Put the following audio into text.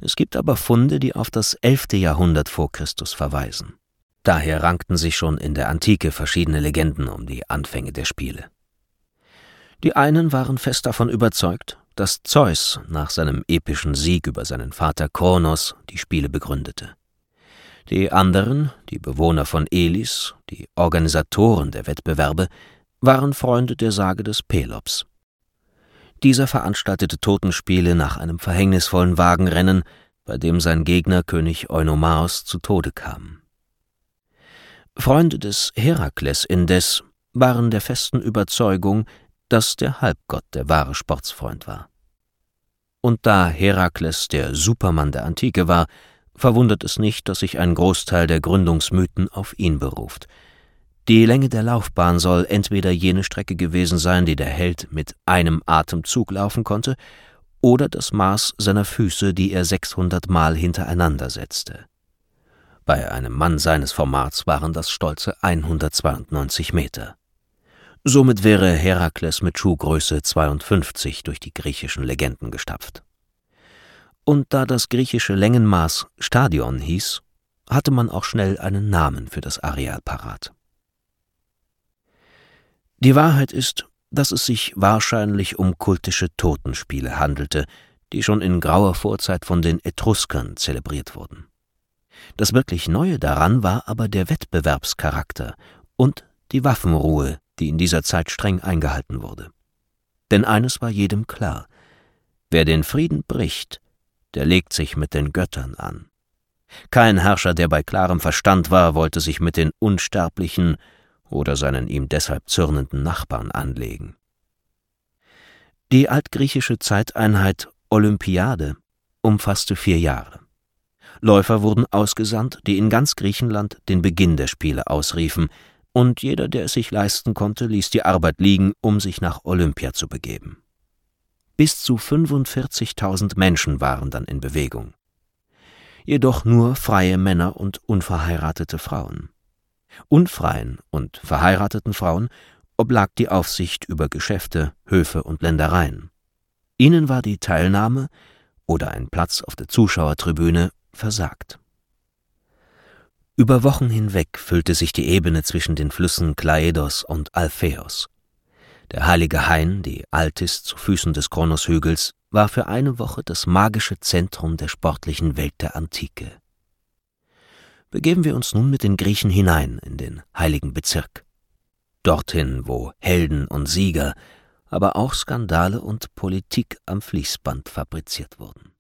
Es gibt aber Funde, die auf das 11. Jahrhundert vor Christus verweisen. Daher rankten sich schon in der Antike verschiedene Legenden um die Anfänge der Spiele. Die einen waren fest davon überzeugt, dass Zeus nach seinem epischen Sieg über seinen Vater Kronos die Spiele begründete. Die anderen, die Bewohner von Elis, die Organisatoren der Wettbewerbe, waren Freunde der Sage des Pelops. Dieser veranstaltete Totenspiele nach einem verhängnisvollen Wagenrennen, bei dem sein Gegner König Eunomaos zu Tode kam. Freunde des Herakles indes waren der festen Überzeugung, dass der Halbgott der wahre Sportsfreund war. Und da Herakles der Supermann der Antike war, verwundert es nicht, dass sich ein Großteil der Gründungsmythen auf ihn beruft. Die Länge der Laufbahn soll entweder jene Strecke gewesen sein, die der Held mit einem Atemzug laufen konnte, oder das Maß seiner Füße, die er 600 Mal hintereinander setzte. Bei einem Mann seines Formats waren das stolze 192 Meter. Somit wäre Herakles mit Schuhgröße 52 durch die griechischen Legenden gestapft. Und da das griechische Längenmaß Stadion hieß, hatte man auch schnell einen Namen für das Areal parat. Die Wahrheit ist, dass es sich wahrscheinlich um kultische Totenspiele handelte, die schon in grauer Vorzeit von den Etruskern zelebriert wurden. Das wirklich Neue daran war aber der Wettbewerbscharakter und die Waffenruhe, die in dieser Zeit streng eingehalten wurde. Denn eines war jedem klar: Wer den Frieden bricht, der legt sich mit den Göttern an. Kein Herrscher, der bei klarem Verstand war, wollte sich mit den Unsterblichen oder seinen ihm deshalb zürnenden Nachbarn anlegen. Die altgriechische Zeiteinheit Olympiade umfasste 4 Jahre. Läufer wurden ausgesandt, die in ganz Griechenland den Beginn der Spiele ausriefen, und jeder, der es sich leisten konnte, ließ die Arbeit liegen, um sich nach Olympia zu begeben. Bis zu 45.000 Menschen waren dann in Bewegung. Jedoch nur freie Männer und unverheiratete Frauen. Unfreien und verheirateten Frauen oblag die Aufsicht über Geschäfte, Höfe und Ländereien. Ihnen war die Teilnahme oder ein Platz auf der Zuschauertribüne versagt. Über Wochen hinweg füllte sich die Ebene zwischen den Flüssen Klaedos und Alpheos. Der heilige Hain, die Altis zu Füßen des Kronoshügels, war für eine Woche das magische Zentrum der sportlichen Welt der Antike. Begeben wir uns nun mit den Griechen hinein in den heiligen Bezirk. Dorthin, wo Helden und Sieger, aber auch Skandale und Politik am Fließband fabriziert wurden.